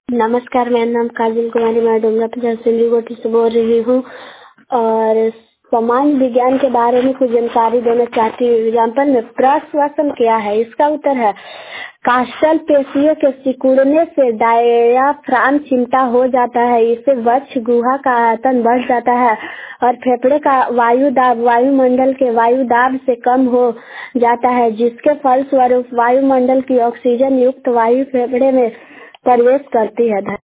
नमस्कार, मेरा नाम काजल कुमारी, मैं डुमरा सिंधुगोटी से बोल रही हूँ और सामान्य विज्ञान के बारे में कुछ जानकारी देना चाहती हूँ। एग्जाम्पल में प्रश्वसन क्या है? इसका उत्तर है कास्टल पेशियों के सिकुड़ने से डायफ्राम चिमटा हो जाता है। इससे वक्ष गुहा का आयतन बढ़ जाता है और फेफड़े का वायु दाब वायुमंडल के वायु दाब से कम हो जाता है, जिसके फलस्वरूप वायुमंडल की ऑक्सीजन युक्त वायु फेफड़े में प्रवेश करती है।